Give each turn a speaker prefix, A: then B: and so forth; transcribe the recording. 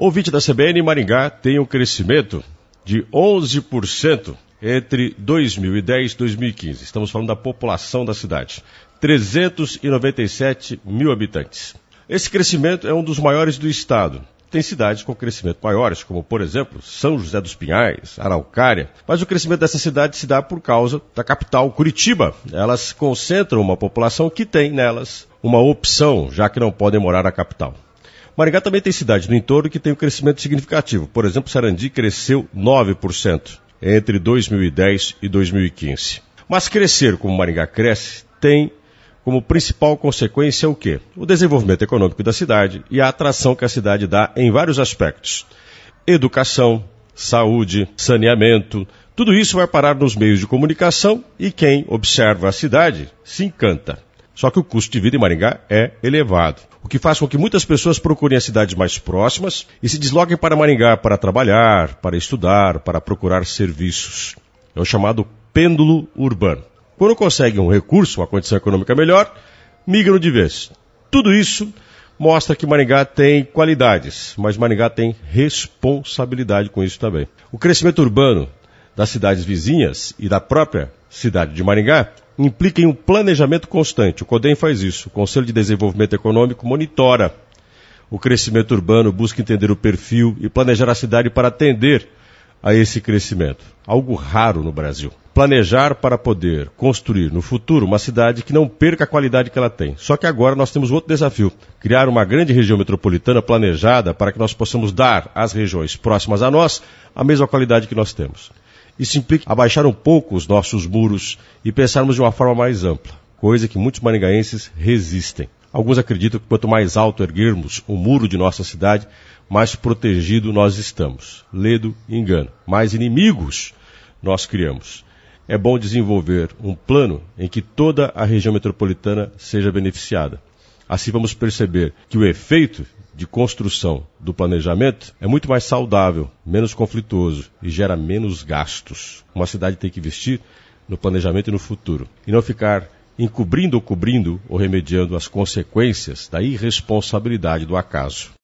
A: Ouvinte da CBN, Maringá tem um crescimento de 11% entre 2010 e 2015. Estamos falando da população da cidade. 397 mil habitantes. Esse crescimento é um dos maiores do estado. Tem cidades com crescimento maiores, como, por exemplo, São José dos Pinhais, Araucária. Mas o crescimento dessa cidade se dá por causa da capital, Curitiba. Elas concentram uma população que tem nelas uma opção, já que não podem morar na capital. Maringá também tem cidades no entorno que tem um crescimento significativo. Por exemplo, Sarandi cresceu 9% entre 2010 e 2015. Mas crescer como Maringá cresce tem como principal consequência o quê? O desenvolvimento econômico da cidade e a atração que a cidade dá em vários aspectos. Educação, saúde, saneamento, tudo isso vai parar nos meios de comunicação e quem observa a cidade se encanta. Só que o custo de vida em Maringá é elevado, o que faz com que muitas pessoas procurem as cidades mais próximas e se desloquem para Maringá para trabalhar, para estudar, para procurar serviços. É o chamado pêndulo urbano. Quando conseguem um recurso, uma condição econômica melhor, migram de vez. Tudo isso mostra que Maringá tem qualidades, mas Maringá tem responsabilidade com isso também. O crescimento urbano das cidades vizinhas e da própria cidade de Maringá implica em um planejamento constante. O CODEM faz isso. O Conselho de Desenvolvimento Econômico monitora o crescimento urbano, busca entender o perfil e planejar a cidade para atender a esse crescimento. Algo raro no Brasil. Planejar para poder construir no futuro uma cidade que não perca a qualidade que ela tem. Só que agora nós temos outro desafio. Criar uma grande região metropolitana planejada para que nós possamos dar às regiões próximas a nós a mesma qualidade que nós temos. Isso implica abaixar um pouco os nossos muros e pensarmos de uma forma mais ampla, coisa que muitos maringaenses resistem. Alguns acreditam que quanto mais alto erguermos o muro de nossa cidade, mais protegido nós estamos. Ledo e engano. Mais inimigos nós criamos. É bom desenvolver um plano em que toda a região metropolitana seja beneficiada. Assim vamos perceber que o efeito de construção do planejamento é muito mais saudável, menos conflituoso e gera menos gastos. Uma cidade tem que investir no planejamento e no futuro, e não ficar encobrindo ou cobrindo ou remediando as consequências da irresponsabilidade do acaso.